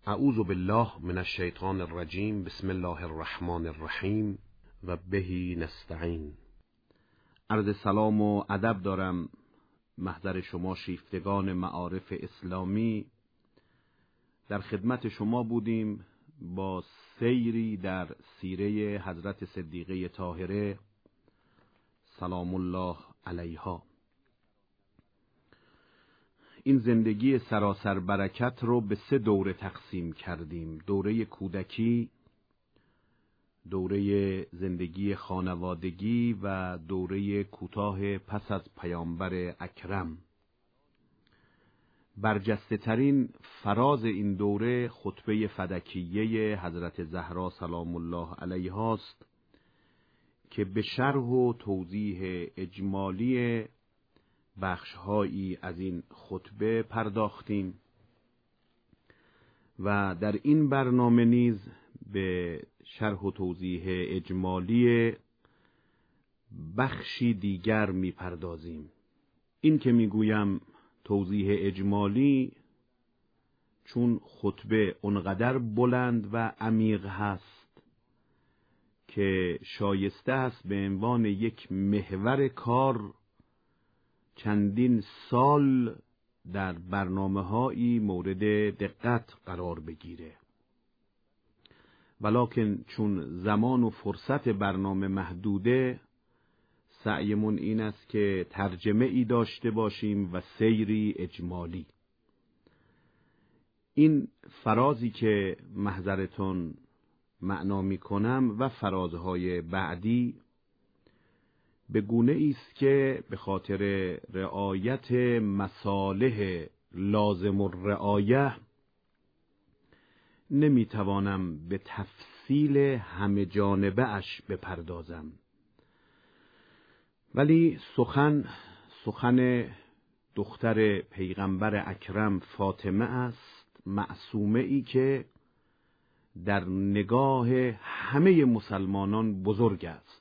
اعوذ بالله من الشیطان الرجیم. بسم الله الرحمن الرحیم و به نستعین. عرض سلام و ادب دارم محضر شما شیفتگان معارف اسلامی. در خدمت شما بودیم با سیری در سیره حضرت صدیقه طاهره سلام الله علیها. این زندگی سراسر برکت رو به 3 دوره تقسیم کردیم: دوره کودکی، دوره زندگی خانوادگی و دوره کوتاه پس از پیامبر اکرم. برجسته ترین فراز این دوره خطبه فدکیه حضرت زهرا سلام الله علیها است که به شرح و توضیح اجمالی بخش‌هایی از این خطبه پرداختیم و در این برنامه نیز به شرح و توضیح اجمالی بخشی دیگر می‌پردازیم. این که می‌گویم توضیح اجمالی چون خطبه اونقدر بلند و عمیق هست که شایسته است به عنوان یک محور کار چندین سال در برنامه‌هایی مورد دقت قرار بگیره، ولکن چون زمان و فرصت برنامه محدوده، سعیمون این است که ترجمه ای داشته باشیم و سیری اجمالی. این فرازی که محضرتون معنا می‌کنم و فرازهای بعدی به گونه است که به خاطر رعایت مصالح لازم الرعایه نمیتوانم به تفصیل همه جانبه اش بپردازم، ولی سخن دختر پیغمبر اکرم فاطمه است، معصومه ای که در نگاه همه مسلمانان بزرگ است،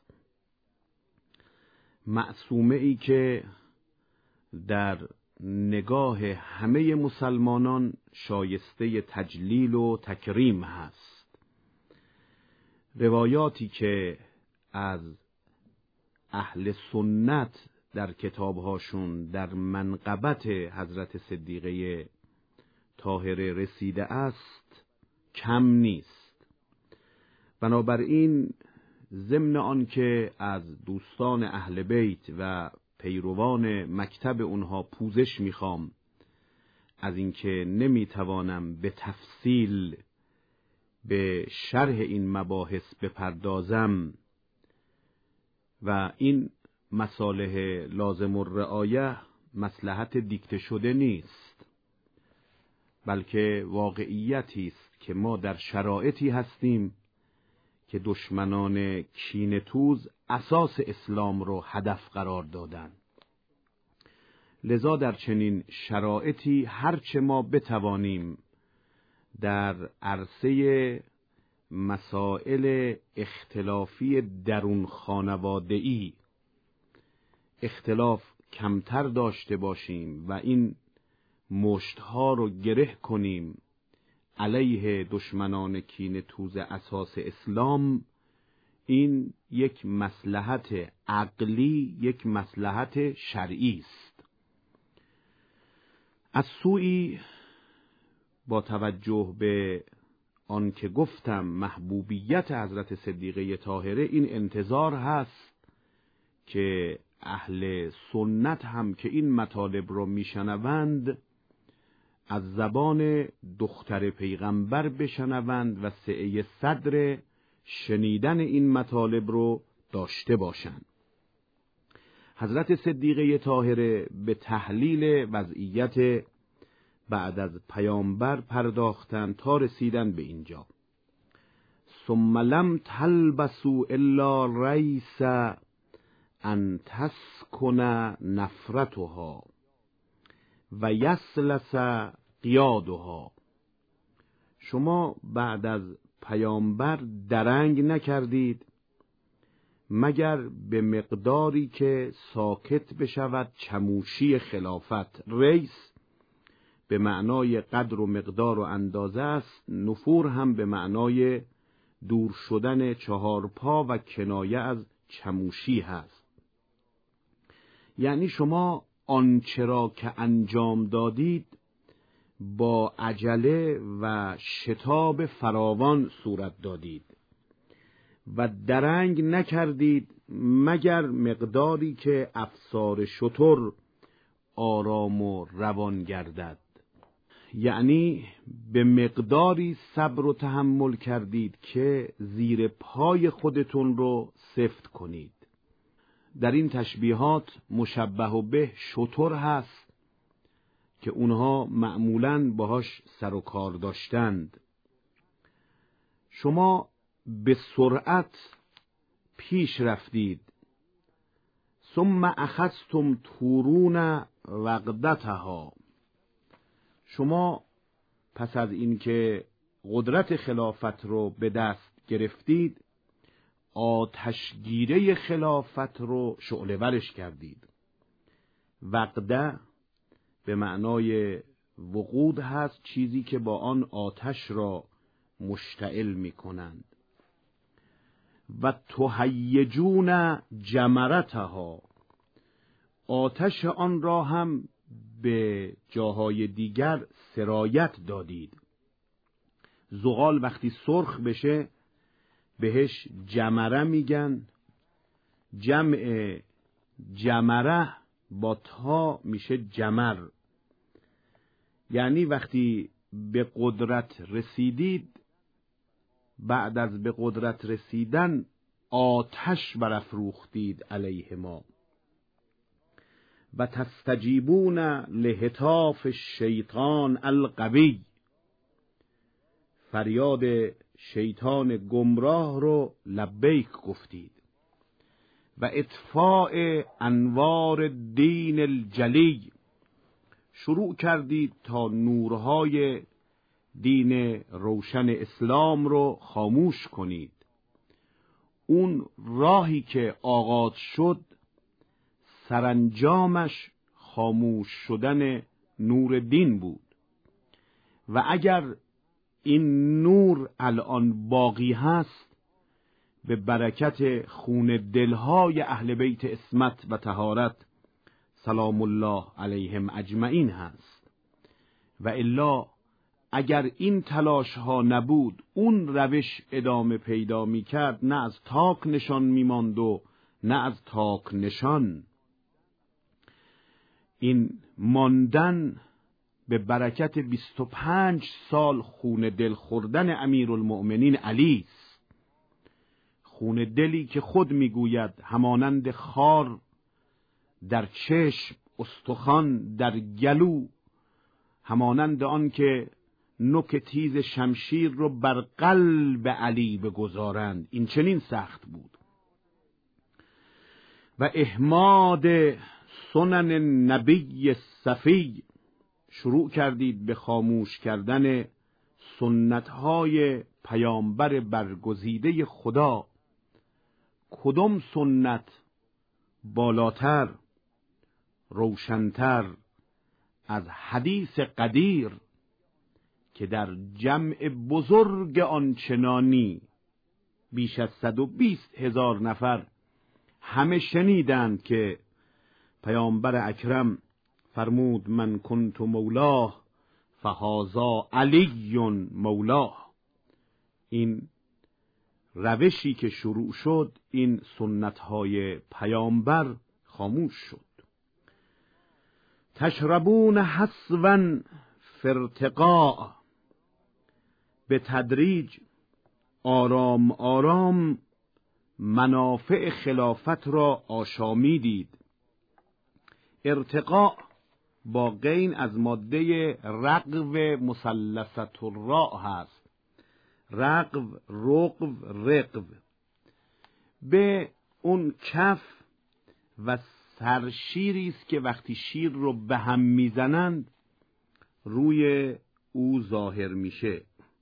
معصومه ای که در نگاه همه مسلمانان شایسته تجلیل و تکریم هست. روایاتی که از اهل سنت در کتابهاشون در منقبت حضرت صدیقه طاهره رسیده است کم نیست. بنابراین ضمن آن که از دوستان اهل بیت و پیروان مکتب اونها پوزش میخوام از اینکه نمیتوانم به تفصیل به شرح این مباحث بپردازم و این مصالح لازم الرعایه مصلحت دیکته شده نیست، بلکه واقعیتی است که ما در شرایطی هستیم که دشمنان کینه‌توز اساس اسلام رو هدف قرار دادن. لذا در چنین شرایطی هرچه ما بتوانیم در عرصه مسائل اختلافی درون خانواده‌ای اختلاف کمتر داشته باشیم و این مشت‌ها رو گره کنیم علیه دشمنان کینه‌توز اساس اسلام، این یک مصلحت عقلی، یک مصلحت شرعی است. از سوی با توجه به آن که گفتم محبوبیت حضرت صدیقه طاهره، این انتظار هست که اهل سنت هم که این مطالب رو میشنوند از زبان دختر پیغمبر بشنوند و سعی صدر شنیدن این مطالب رو داشته باشند. حضرت صدیقه طاهره به تحلیل وضعیت بعد از پیامبر پرداختند تا رسیدن به اینجا: ثم لم تلبسوا الا ریس ان تسکن نفرتها و یسلس قیادها. شما بعد از پیامبر درنگ نکردید مگر به مقداری که ساکت بشود چموشی خلافت. ریس به معنای قدر و مقدار و اندازه است، نفور هم به معنای دور شدن چهار پا و کنایه از چموشی هست. یعنی شما آنچه را که انجام دادید با عجله و شتاب فراوان صورت دادید و درنگ نکردید مگر مقداری که افسار شتر آرام و روان گردد. یعنی به مقداری صبر و تحمل کردید که زیر پای خودتون رو سفت کنید. در این تشبیهات مشبه به شتر هست که اونها معمولاً باهاش سر و کار داشتند. شما به سرعت پیش رفتید، ثم اخذتم تورون وقدتها. شما پس از اینکه قدرت خلافت رو به دست گرفتید، آتشگیره خلافت رو شعله ورش کردید. وقده به معنای وقود هست، چیزی که با آن آتش را مشتعل می کنند. و تهیجون جمرتها، آتش آن را هم به جاهای دیگر سرایت دادید. زغال وقتی سرخ بشه بهش جمره میگن، جمع جمره با تا میشه جمر. یعنی وقتی به قدرت رسیدید، بعد از به قدرت رسیدن آتش برافروختید علیه ما. و تستجیبون لهتاف الشیطان القوی، فریاد شیطان گمراه رو لبیک گفتید. و اطفاء انوار دین الجلی، شروع کردید تا نورهای دین روشن اسلام رو خاموش کنید. اون راهی که آغاز شد سرانجامش خاموش شدن نور دین بود. و اگر این نور الان باقی هست، به برکت خون دلهای اهل بیت عصمت و طهارت سلام الله علیهم اجمعین هست. و الا اگر این تلاش ها نبود، اون روش ادامه پیدا می کرد، نه از تاک نشان می ماند و نه از تاک نشان. این ماندن به برکت 25 سال خون دل خوردن امیرالمؤمنین علی است. خون دلی که خود میگوید همانند خار در چشم، استخوان در گلو، همانند آن که نوک تیز شمشیر رو بر قلب علی بگذارند، این چنین سخت بود. و احماد سنن نبی صفی، شروع کردید به خاموش کردن سنتهای پیامبر برگزیده خدا. کدام سنت بالاتر، روشنتر از حدیث قدیر که در جمع بزرگ آنچنانی بیش از 120,000 نفر همه شنیدند که پیامبر اکرم فرمود من کنت مولاه فهذا علی مولاه. این روشی که شروع شد، این سنتهای پیامبر خاموش شد. تشربون حسوا فی ارتقاء، به تدریج آرام آرام منافع خلافت را آشامیدید. ارتقاء با غین از ماده رقو مثلثة الراء هست. رقو، رقو، رقو. به اون کف و سرشیری است که وقتی شیر رو به هم میزنند روی او ظاهر میشه.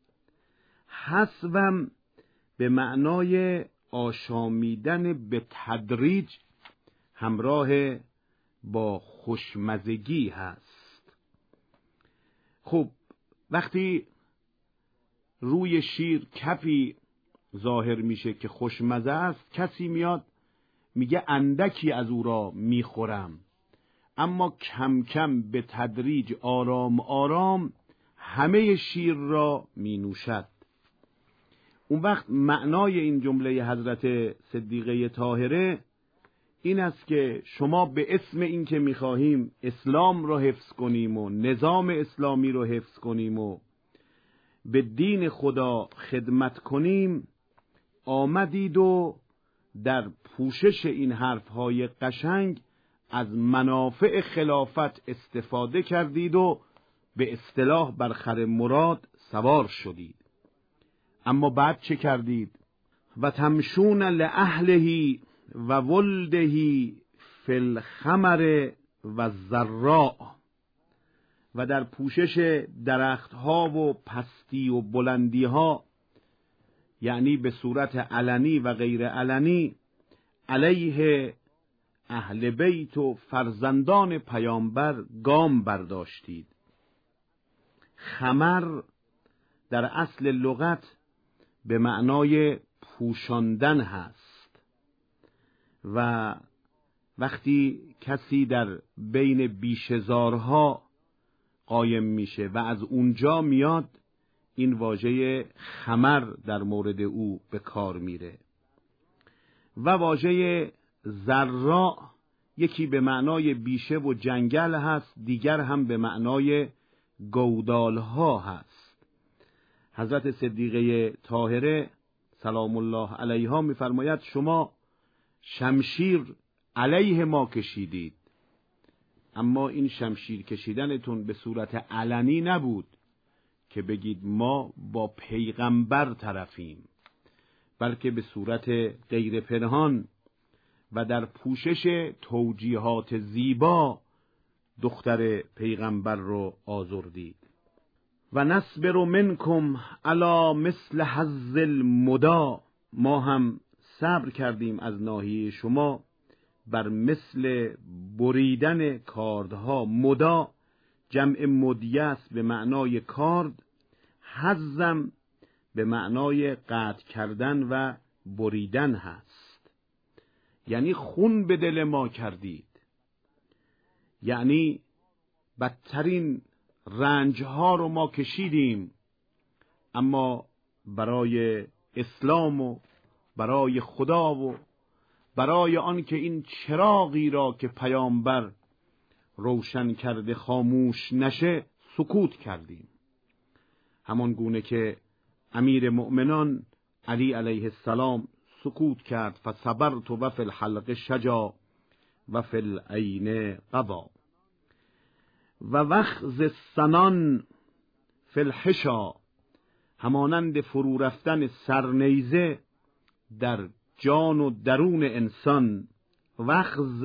حسوم به معنای آشامیدن به تدریج همراه با خوشمزگی هست. خب وقتی روی شیر کفی ظاهر میشه که خوشمزه است، کسی میاد میگه اندکی از او را میخورم، اما کم کم به تدریج آرام آرام همه شیر را مینوشد. اون وقت معنای این جمله حضرت صدیقه طاهره این است که شما به اسم این که میخواهیم اسلام را حفظ کنیم و نظام اسلامی را حفظ کنیم و به دین خدا خدمت کنیم، آمدید و در پوشش این حرفهای قشنگ از منافع خلافت استفاده کردید و به اصطلاح بر خر مراد سوار شدید. اما بعد چه کردید؟ و تمشون لأهله و ولده فی الخمر و الضراء، و در پوشش درختها و پستی و بلندی ها، یعنی به صورت علنی و غیر علنی، علیه اهل بیت و فرزندان پیامبر گام برداشتید. خمر در اصل لغت به معنای پوشاندن هست و وقتی کسی در بین بیشزارها قایم میشه و از اونجا میاد، این واژه خمر در مورد او به کار میره. و واژه زراء یکی به معنای بیشه و جنگل هست، دیگر هم به معنای گودالها هست. حضرت صدیقه طاهره سلام الله علیها میفرماید شما شمشیر علیه ما کشیدید، اما این شمشیر کشیدنتون به صورت علنی نبود که بگید ما با پیغمبر طرفیم، بلکه به صورت غیر پنهان و در پوشش توجیهات زیبا دختر پیغمبر رو آزردید. و نصبر منکم علی مثل حظ المدا، ما هم صبر کردیم از ناحیه شما بر مثل بریدن کاردها. مدا جمع مدیه است به معنای کارد، حزم به معنای قطع کردن و بریدن هست، یعنی خون به دل ما کردید، یعنی بدترین رنجها رو ما کشیدیم، اما برای اسلام و برای خدا و برای آن که این چراغی را که پیامبر روشن کرده خاموش نشه سکوت کردیم. همان گونه که امیر مؤمنان علی علیه السلام سکوت کرد، فصبرت و فی الحلق شجا و فی العین قضا. و وخز السنان فی الحشا، همانند فرو رفتن سرنیزه در جان و درون انسان. وخز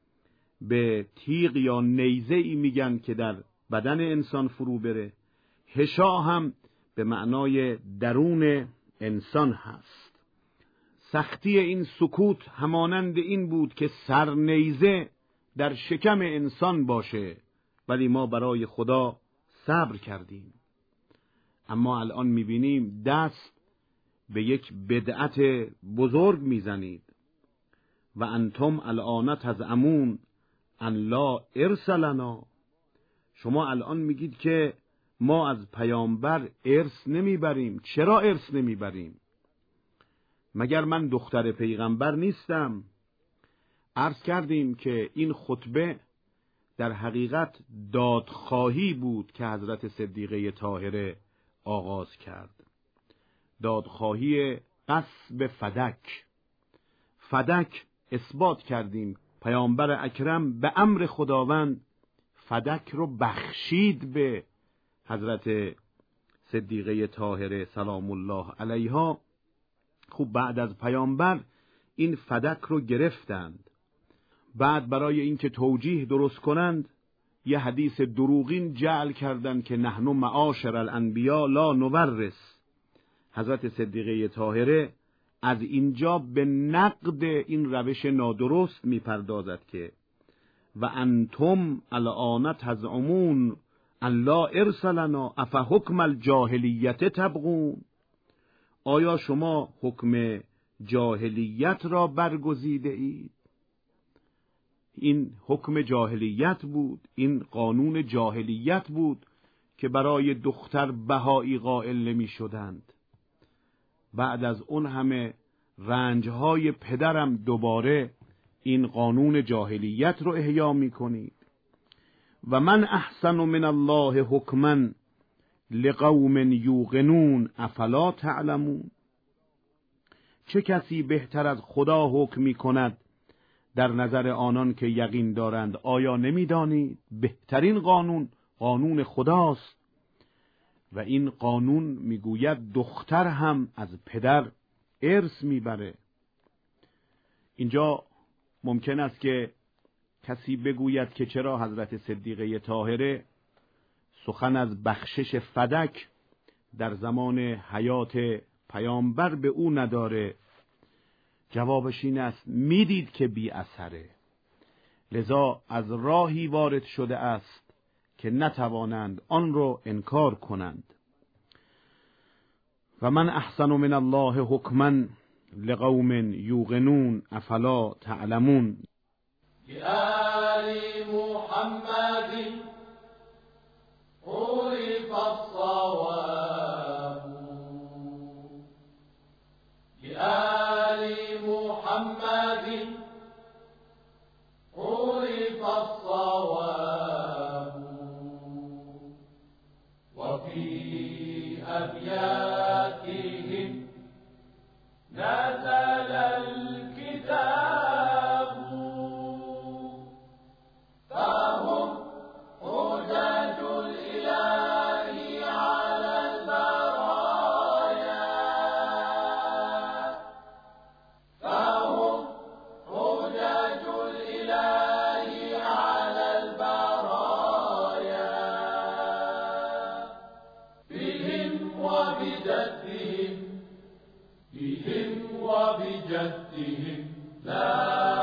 به تیغ یا نیزه ای میگن که در بدن انسان فرو بره. حشا هم به معنای درون انسان هست. سختی این سکوت همانند این بود که سرنیزه در شکم انسان باشه، ولی ما برای خدا صبر کردیم. اما الان میبینیم دست به یک بدعت بزرگ میزنید. و انتم الان تزعمون ان لا ارث لنا، شما الان میگید که ما از پیامبر ارث نمیبریم. چرا ارث نمیبریم؟ مگر من دختر پیغمبر نیستم؟ عرض کردیم که این خطبه در حقیقت دادخواهی بود که حضرت صدیقه طاهره آغاز کرد. دادخواهی غصب فدک. فدک اثبات کردیم پیامبر اکرم به امر خداوند فدک رو بخشید به حضرت صدیقه طاهره سلام الله علیها. خوب بعد از پیامبر این فدک رو گرفتند. بعد برای اینکه توجیه درست کنند یه حدیث دروغین جعل کردند که نحن معاشر الانبیا لا نورث. حضرت صدیقه طاهره از اینجا به نقد این روش نادرست میپردازد که و انتم الان تزعمون الله ارسلنا افحکم الجاهلیت تبغون، آیا شما حکم جاهلیت را برگزیده اید؟ این حکم جاهلیت بود، این قانون جاهلیت بود که برای دختر بهایی قائل نمی شدند. بعد از اون همه رنجهای پدرم دوباره این قانون جاهلیت رو احیا می کنید. و من احسن من الله حکما لقوم یوقنون افلا تعلمون، چه کسی بهتر از خدا حکم می کند در نظر آنان که یقین دارند؟ آیا نمیدانید بهترین قانون قانون خداست و این قانون میگوید دختر هم از پدر ارث میبره. اینجا ممکن است که کسی بگوید که چرا حضرت صدیقه طاهره سخن از بخشش فدک در زمان حیات پیامبر به او نداره؟ جوابش این است میدید که بی اثره، لذا از راهی وارد شده است که نتوانند آن رو انکار کنند. و من احسن من الله حکما لقوم یوقنون افلا تعلمون. بآل محمد عرف الصواب، بآل محمد عرف الصواب، وفي أبياتهم نزل الكتاب، فهم حجج الإله على البرايا، فهم حجج الإله على البرايا، بهم وبجدهم، بهم وبجدهم لا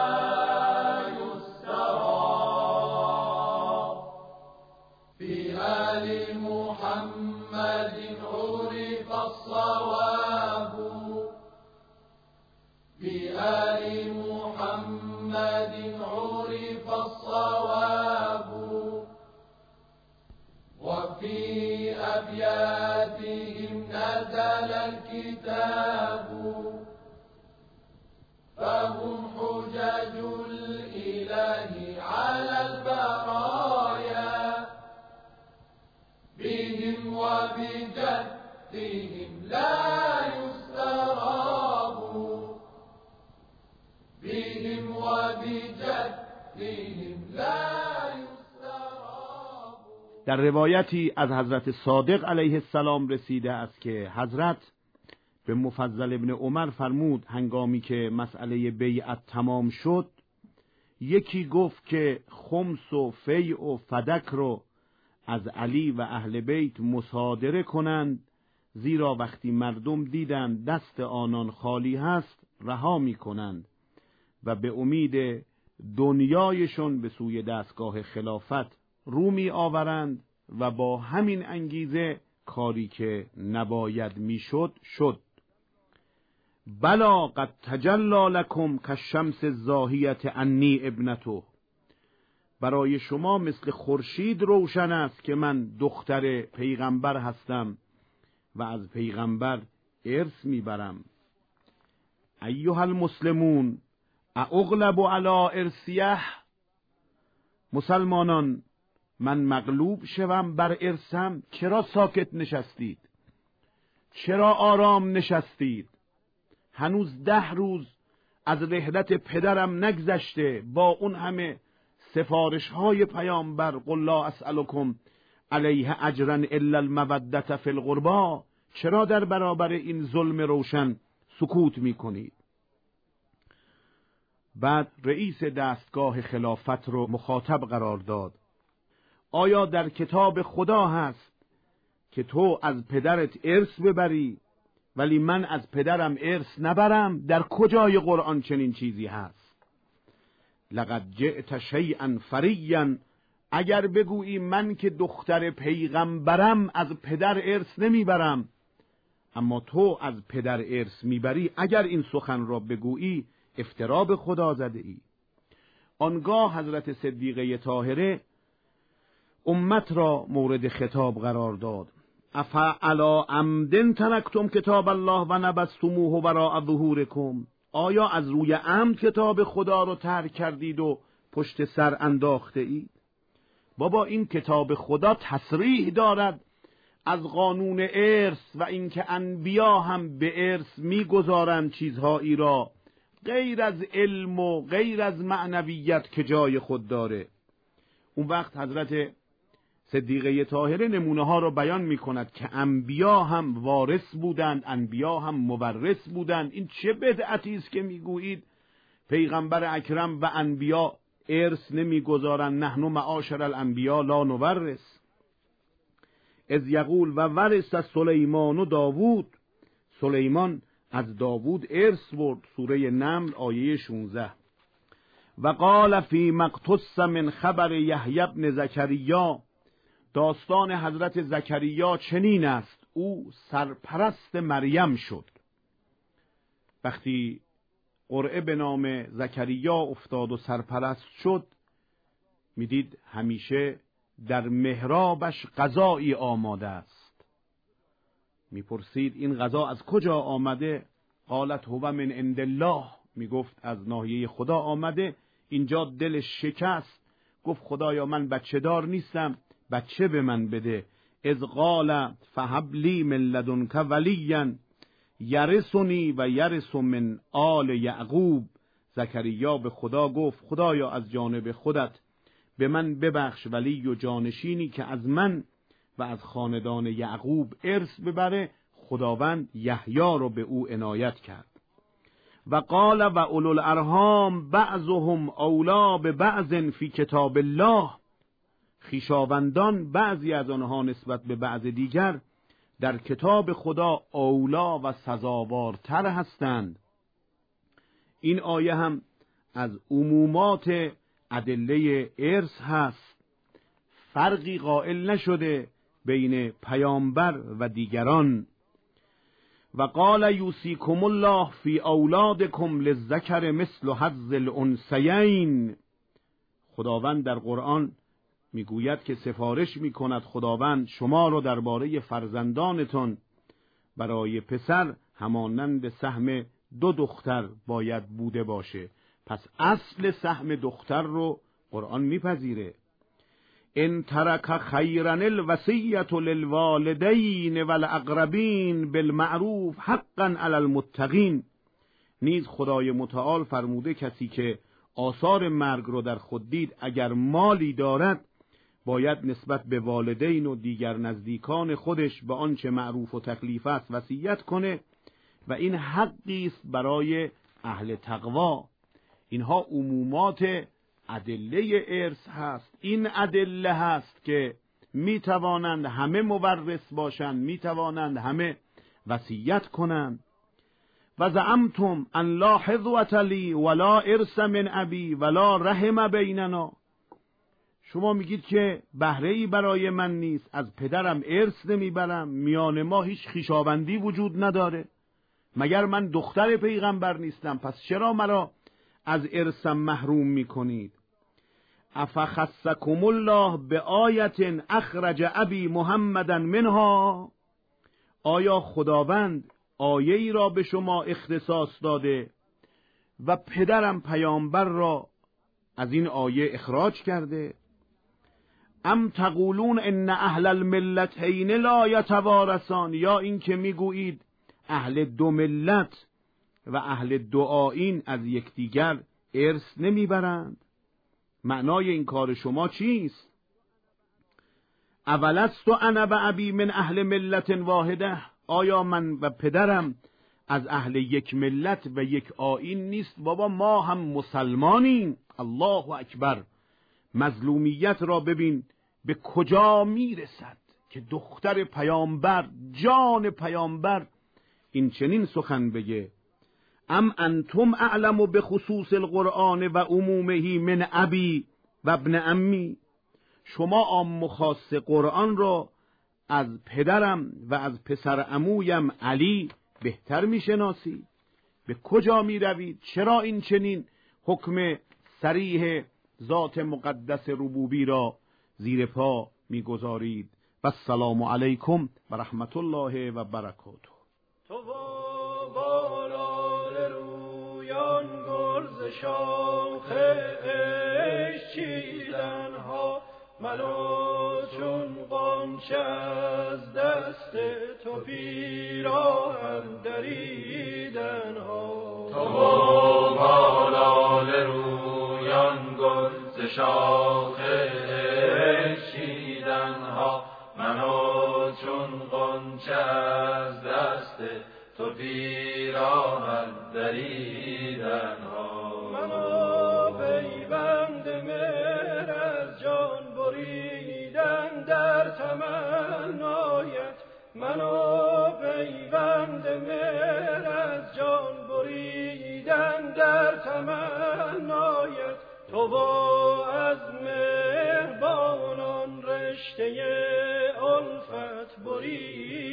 بآل محمد عرف الصواب، بآل محمد عرف الصواب، وفي أبياتهم نزل الكتاب، فهم حجج الإله على البرايا، بهم وبجدهم لا يستراب، بهم وبجدهم لا يستراب. در روایتی از حضرت صادق علیه السلام رسیده است که حضرت به مفضل ابن عمر فرمود هنگامی که مسئله بیعت تمام شد، یکی گفت که خمس و فیع و فدک رو از علی و اهل بیت مصادره کنند، زیرا وقتی مردم دیدند دست آنان خالی هست رها می کنند و به امید دنیایشون به سوی دستگاه خلافت رو می آورند و با همین انگیزه کاری که نباید می شد شد. بلا قد تجلی لکم کالشمس الزاهیة انی ابنته، برای شما مثل خورشید روشن است که من دختر پیغمبر هستم و از پیغمبر ارث میبرم. ایها المسلمون اغلب علی ارثیه، مسلمانان من مغلوب شوم بر ارثم؟ چرا ساکت نشستید؟ چرا آرام نشستید؟ هنوز 10 روز از رحلت پدرم نگذشته، با اون همه سفارش های پیامبر قل لا اسألکم علیه اجرا الا المودة فی القربا، چرا در برابر این ظلم روشن سکوت می کنید؟ بعد رئیس دستگاه خلافت رو مخاطب قرار داد. آیا در کتاب خدا هست که تو از پدرت ارث ببری ولی من از پدرم ارث نبرم؟ در کجای قرآن چنین چیزی هست؟ لقد جئت شیئا فریا اگر بگویی من که دختر پیغمبرم از پدر ارث نمیبرم، اما تو از پدر ارث میبری، اگر این سخن را بگویی افترا به خدا زده ای. آنگاه حضرت صدیقه طاهره امت را مورد خطاب قرار داد. افعلا عمدن ترکتم کتاب الله و نبذتموه وراء ظهورکم، آیا از روی عمد کتاب خدا رو ترک کردید و پشت سر انداخته اید؟ بابا این کتاب خدا تصریح دارد از قانون ارث و اینکه انبیا هم به ارث میگذارند چیزهایی را غیر از علم و غیر از معنویت که جای خود داره. اون وقت حضرت صدیقه طاهره نمونه ها را بیان می کند که انبیا هم وارث بودند، انبیا هم مورث بودند. این چه بدعتی است که میگویید پیغمبر اکرم و انبیا ارث نمیگذارند، نحن معاشر الانبیا لا نورث. از یقول و ورث سلیمان و داوود، سلیمان از داوود ارث برد. سوره نمل آیه 16. و قال فی مقتص من خبر یحیی بن زکریا، داستان حضرت زکریا چنین است: او سرپرست مریم شد. وقتی قرعه به نام زکریا افتاد و سرپرست شد، میدید همیشه در محرابش غذایی آماده است. میپرسید این غذا از کجا آمده؟ قالت هو من عند الله، میگفت از ناحیه خدا آمده. اینجا دلش شکست، گفت خدایا من بچه دار نیستم، بچه به من بده. اذ قال فهب لی من لدنک ولیا یرثنی و یرث من آل یعقوب. زکریا به خدا گفت خدایا از جانب خودت به من ببخش ولی و جانشینی که از من و از خاندان یعقوب ارث ببره. خداوند یحیی رو به او عنایت کرد. و قال و اولو الارحام بعضهم اولی ببعض فی کتاب الله، خویشاوندان بعضی از آنها نسبت به بعض دیگر در کتاب خدا اولا و سزاوارتر هستند. این آیه هم از عمومات ادله ارث هست، فرقی قائل نشده بین پیامبر و دیگران. و قال یوصیکم الله فی اولادکم للذکر مثل حظ الانثیین. خداوند در قرآن میگوید که سفارش میکند خداوند شما را درباره فرزندانتان برای پسر همانند سهم 2 دختر باید بوده باشه. پس اصل سهم دختر رو قرآن میپذیره. ان ترک خیرا الوصیة للوالدین والاقربین بالمعروف حقا علی المتقین. نیز خدای متعال فرموده کسی که آثار مرگ رو در خود دید اگر مالی دارد باید نسبت به والدین و دیگر نزدیکان خودش به آنچه معروف و تکلیف است وصیت کنه و این حقی است برای اهل تقوا. اینها عمومات ادله ارث هست. این ادله هست که می توانند همه مورث باشند، می توانند همه وصیت کنند. و زعمتم ان لا حظوة لی ولا ارث من ابی ولا رحم بیننا. شما میگید که بهره ای برای من نیست، از پدرم ارث نمیبرم، میان ما هیچ خویشاوندی وجود نداره. مگر من دختر پیغمبر نیستم؟ پس چرا مرا از ارثم محروم میکنید؟ افخصکم الله بآیة اخرج ابی محمدا منها. آیا خداوند آیه ای را به شما اختصاص داده و پدرم پیامبر را از این آیه اخراج کرده؟ ام تقولون ان اهل الملتین لا یتوارثان، یا این که میگویید اهل 2 ملت و اهل 2 آیین از یکدیگر ارث نمیبرند. معنای این کار شما چیست؟ اولست انا و ابی من اهل ملت واحده. آیا من و پدرم از اهل 1 ملت و 1 آیین نیست؟ بابا ما هم مسلمانیم. الله اکبر. مظلومیت را ببین به کجا میرسد که دختر پیامبر، جان پیامبر این چنین سخن بگه. ام انتم اعلم بخصوص القرآن و عمومه من ابی و ابن امی. شما عام و خاص قرآن را از پدرم و از پسر عمویم علی بهتر میشناسید. به کجا می روید؟ چرا این چنین حکم صریح ذات مقدس ربوبی را زیر پا میگذارید؟ و السلام علیکم و رحمت الله و برکاته. تو بالای رویان گرز شاخ عشق چیدن ها، منو چون قانچه از دست تو پیراهن دریدن ها. تو بالای رویان گرز شاخ عشق چیدن ها، منو چون قانچه از دست تو پیراهن دریدن ها. منو پیوند مهر از جان بریدن در تمنایت، منو پیوند مهر از جان بریدن در تمنایت. تو با از مهربانان رشته الفت بریدن